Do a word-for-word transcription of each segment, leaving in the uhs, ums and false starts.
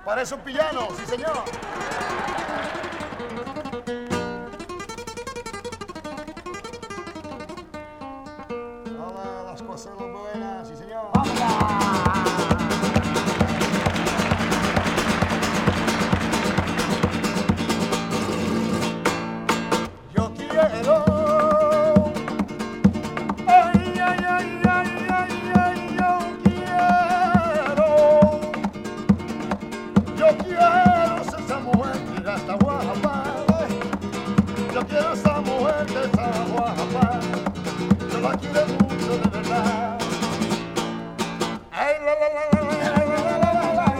Parece un pillano, sí señor. Hola, las cosas son buenas, sí señor. Yo quiero. Ay, ay, ay, ay, ay, ay, yo quiero. Yo quiero ser esa mujer que ya está guapa. Yo quiero esa mujer que está guapa. Yo la quiero mucho de verdad. Ay, la, la, la, la, la, la, la, la, la, la,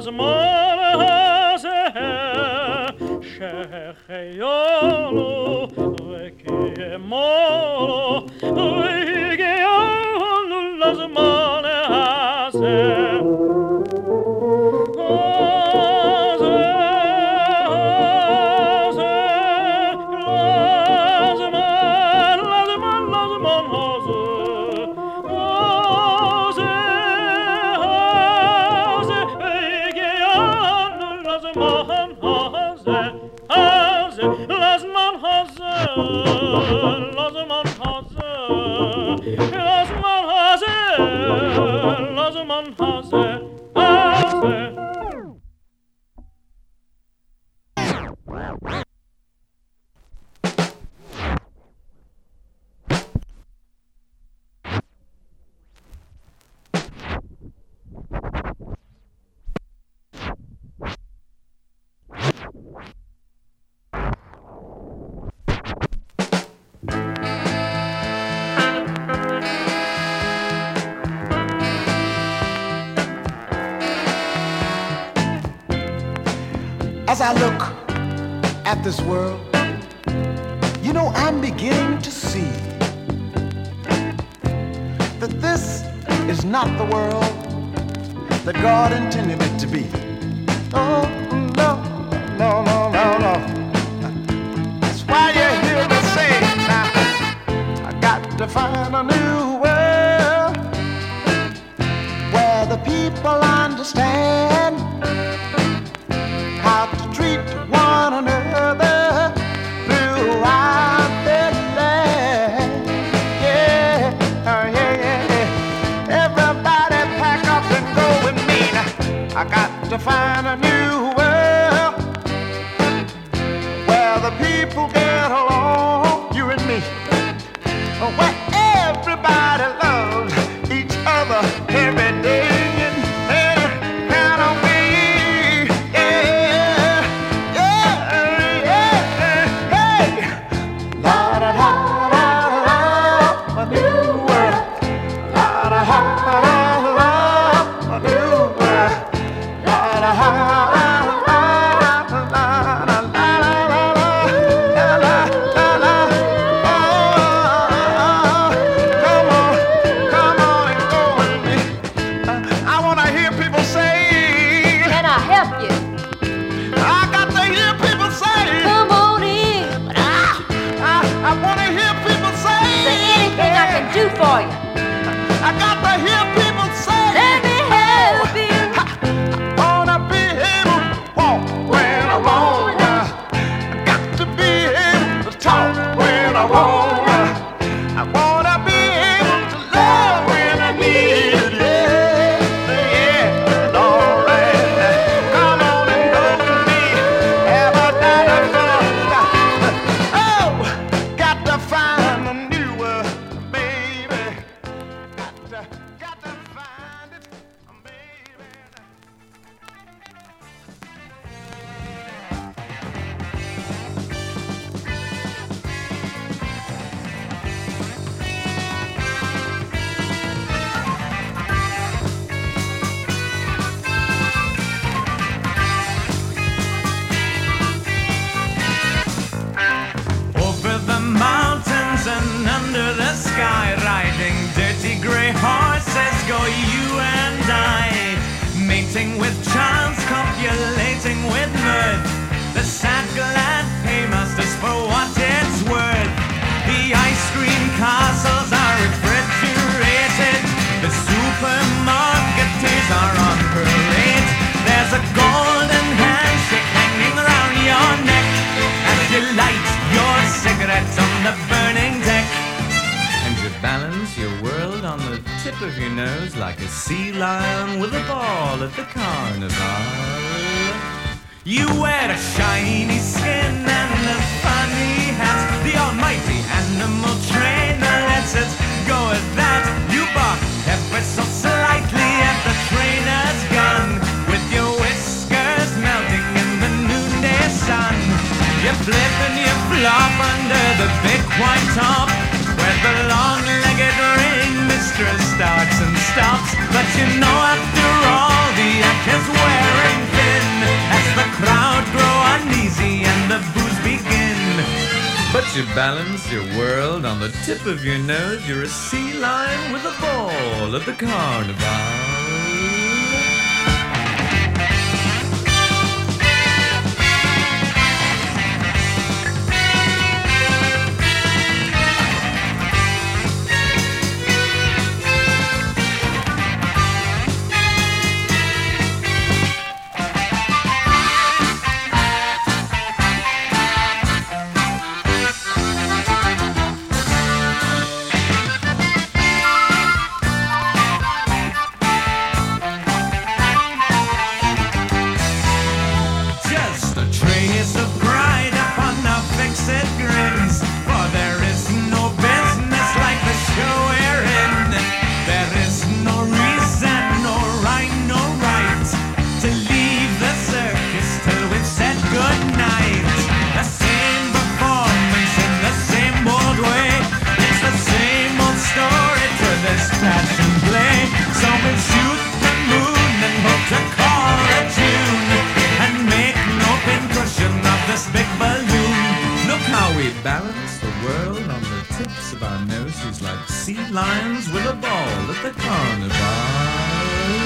l'azman hazeh shecheyolu v'kiyemolu v'kiyemolu l'azman hazeh As I look at this world, you know, I'm beginning to see that this is not the world that God intended it to be. Oh, no, no, no, no, no. That's why you hear me say now, I got to find a new world where the people understand how to treat one another throughout their land. Yeah, oh, yeah, yeah, yeah. Everybody pack up and go with me. Now, I got to find a new world where the people get along, you and me, where everybody loves each other every day. For you. I got to hear people say, let me help you. I wanna be able to walk when I want. I got to be able to talk when I want. I wanna be able to love when I need it. Yeah, yeah, all right. Come on and go with me. Have a night of fun. Oh, got to find a new world. And under the sky, riding dirty grey horses, go you and I, mating with chance, copulating with mirth. The sad glad paymasters for what it's worth. The ice cream castles are refrigerated. The supermarket days are on parade. There's a golden handshake hanging around your neck as you light your cigarette on the burning deck, and you balance your world on the tip of your nose like a sea lion with a ball at the carnival. You wear a shiny skin and a funny hat. The almighty animal trainer lets it go at that. You bark ever so slightly at the trainer's gun, with your whiskers melting in the noonday sun. You flip and you flop under the big white top, where the long-legged ring mistress starts and stops. But you know after all the act is wearing But you balance your world on the tip of your nose. You're a sea lion with a ball at the carnival. Balance the world on the tips of our noses like sea lions with a ball at the carnival.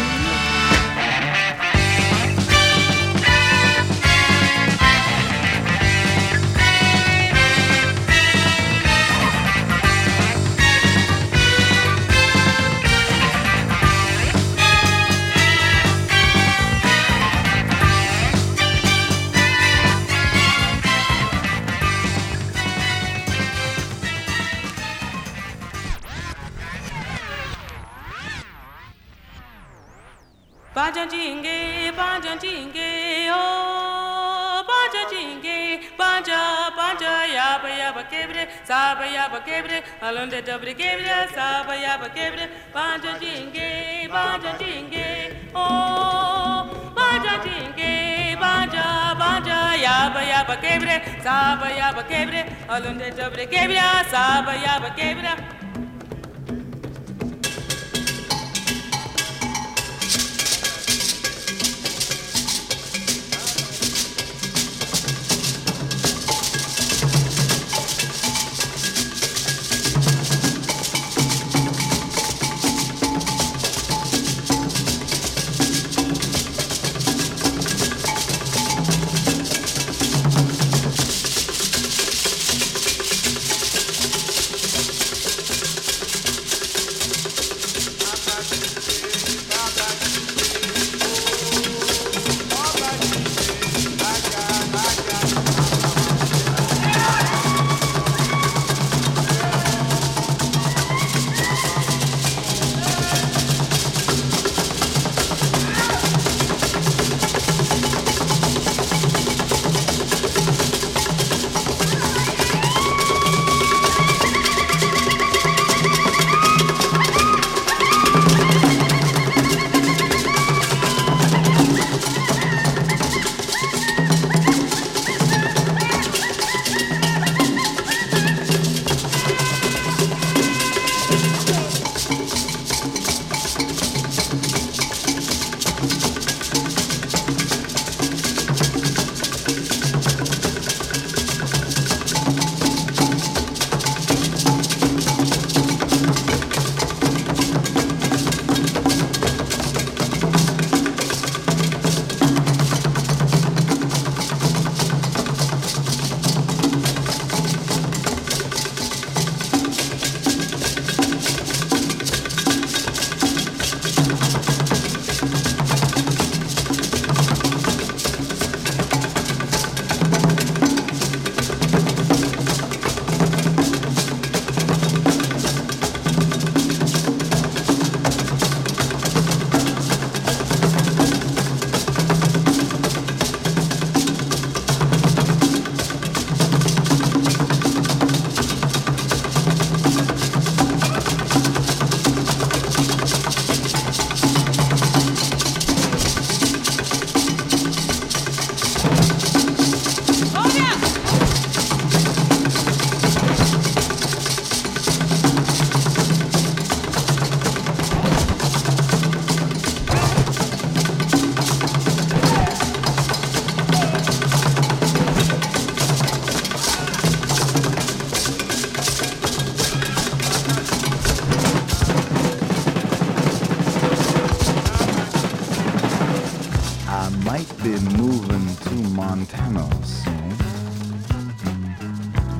Banja jinge, banja jinge, oh, banja jinge, banja, banja, yaba yaba kebre, saba yaba kebre, alonde dobre kebre, saba yaba kebre, banja jinge, banja jinge, oh, banja jinge, banja, banja, yaba yaba kebre, saba yaba kebre, alonde dobre kebre, saba yaba kebre.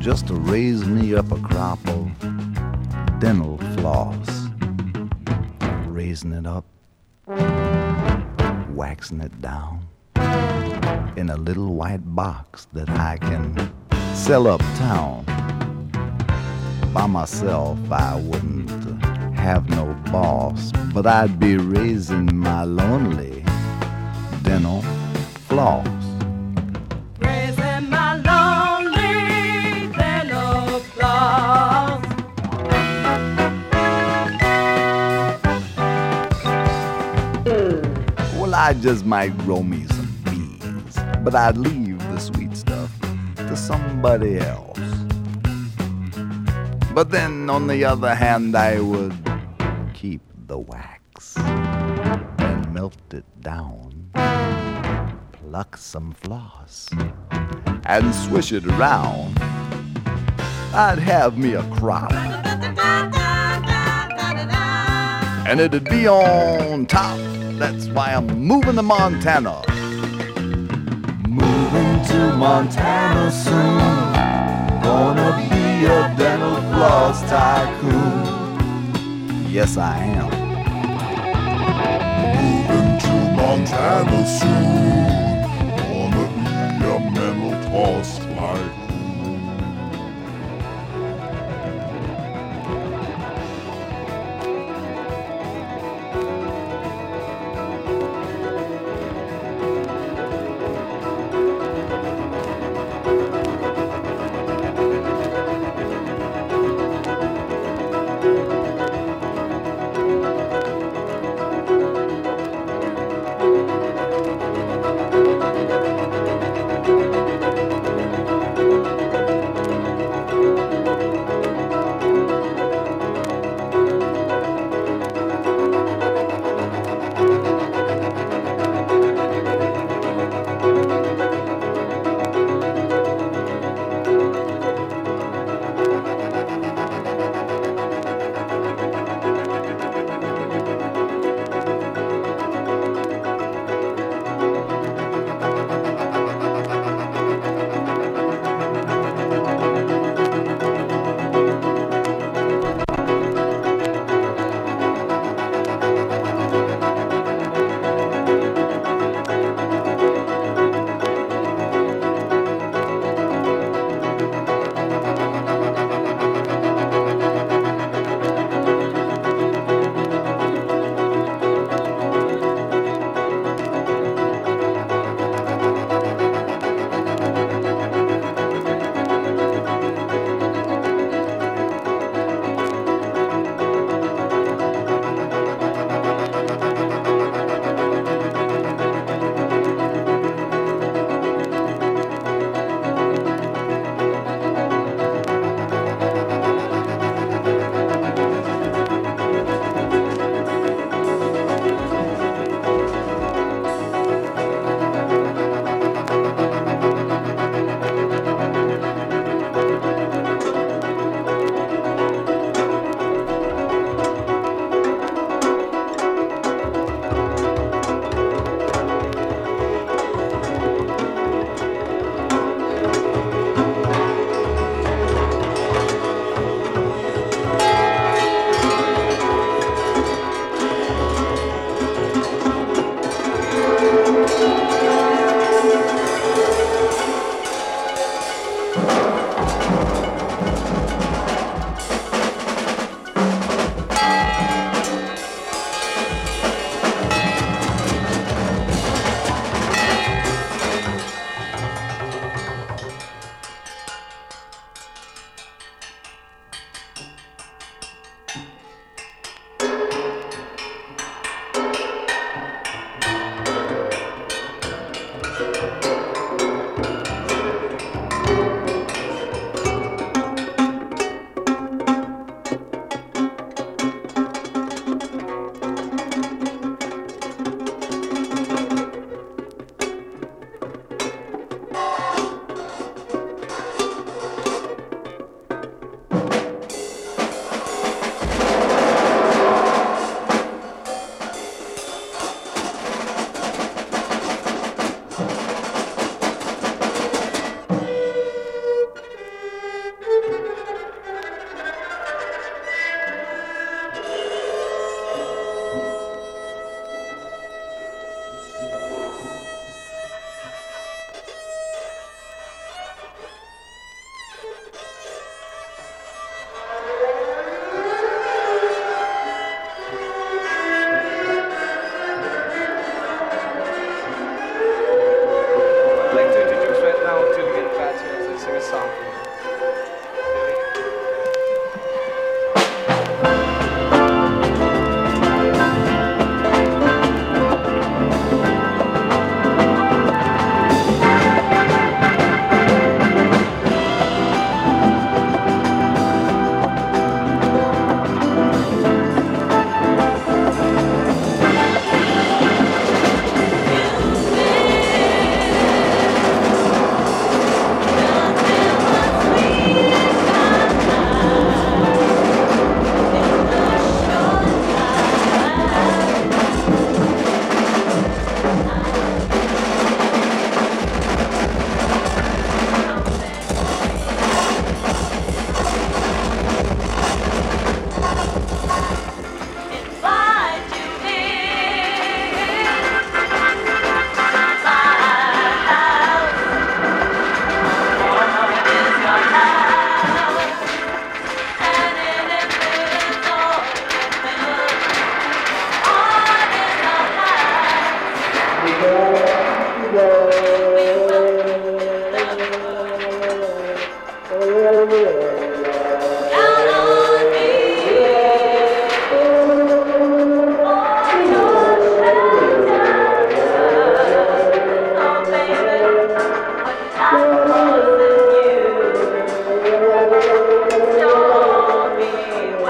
just to raise me up a crop of dental floss. Raising it up, waxing it down in a little white box that I can sell uptown. By myself, I wouldn't have no boss, but I'd be raising my lonely dental floss. Raising my lonely dental floss. Well, I just might grow me some beans, but I'd leave the sweet stuff to somebody else. But then, on the other hand, I would keep the wax and melt it down, pluck some floss, and swish it around. I'd have me a crop, and it'd be on top. That's why I'm moving to Montana. Moving to Montana soon. Gonna be a dental floss tycoon. Yes, I am. Moving to Montana soon. Gonna be a mental floss tycoon.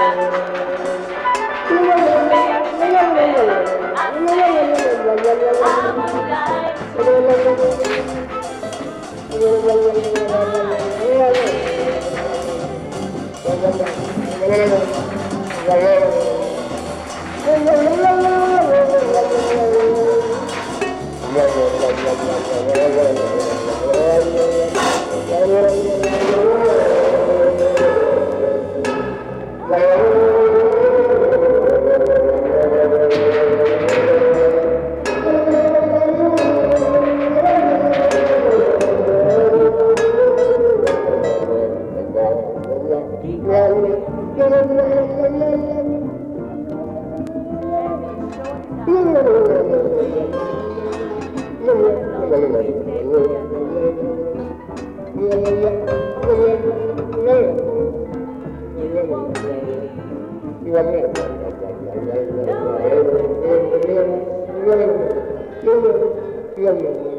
Yeah.